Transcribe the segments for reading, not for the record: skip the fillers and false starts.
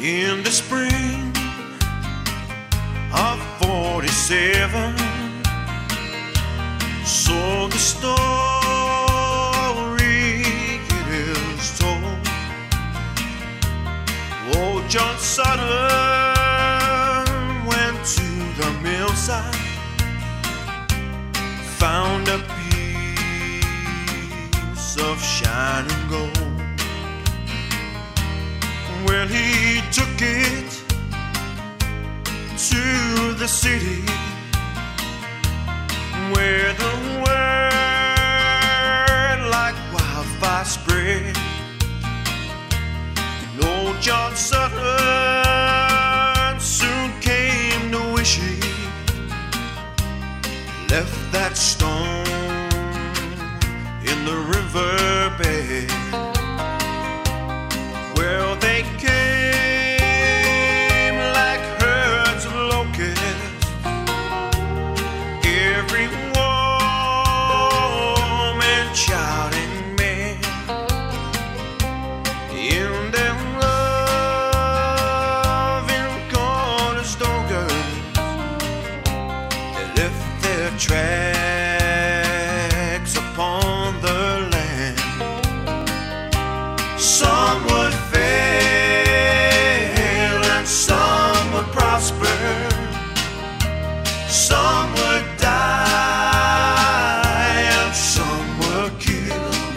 In the spring of 47, so the story it is told. Oh, John Sutter went to the millside, found a piece of shining gold. Well, he took it to the city where the word like wildfire spread. And old John Sutton soon came to wish he left that stone in the riverbed. Well, they came like herds of locusts, every woman, child, and man, in their loving cornerstone girls, they left their tracks upon the land. Some would fail and some would prosper, some would die and some were killed.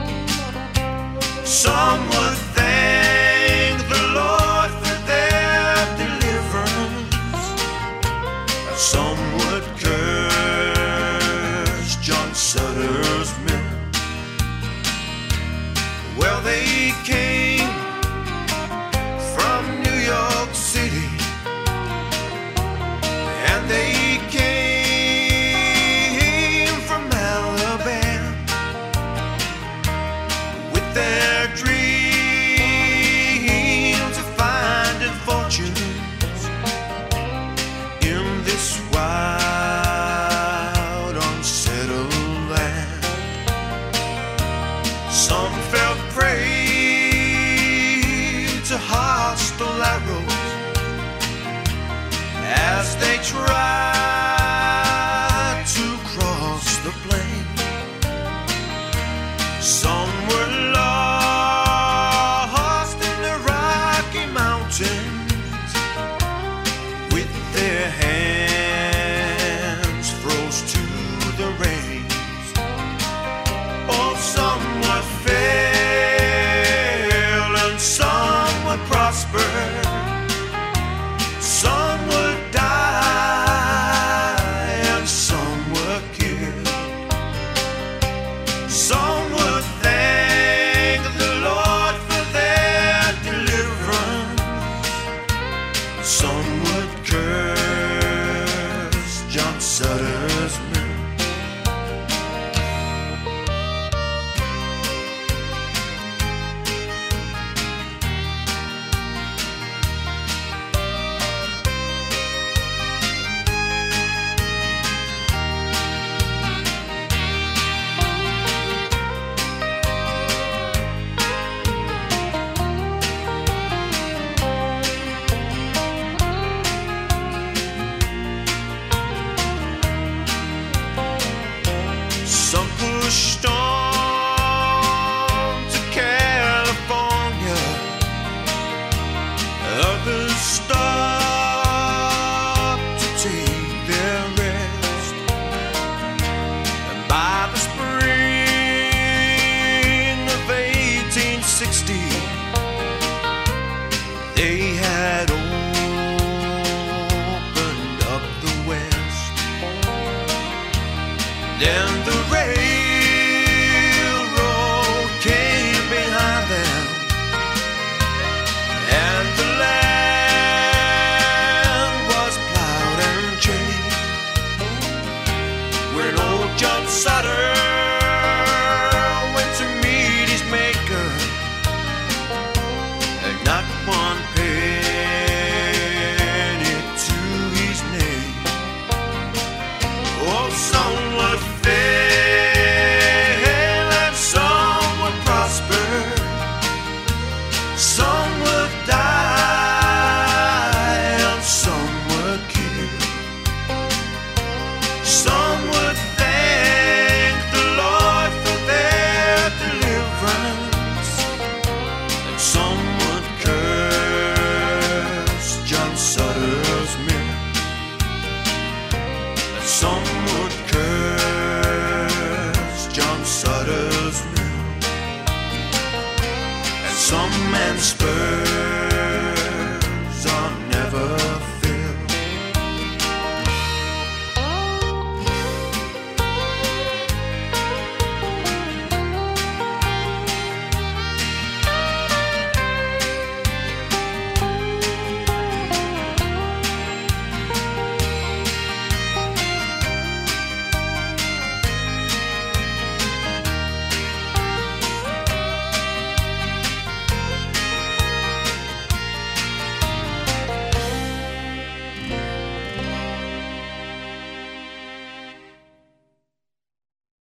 Some would thank the Lord for their deliverance, and some would curse John Sutter's men. Well, they came from New York City, and they came from Alabama with their dreams of finding fortunes in this wild, unsettled land. Some fell prey to hostile arrows as they tried to cross the plain. Some were lost in the Rocky Mountains with their hands froze to the reins. Oh, some would fail and some would prosper, some would die and some were killed. Some would thank the Lord for their deliverance, some would curse John Sutter's men. Suddenly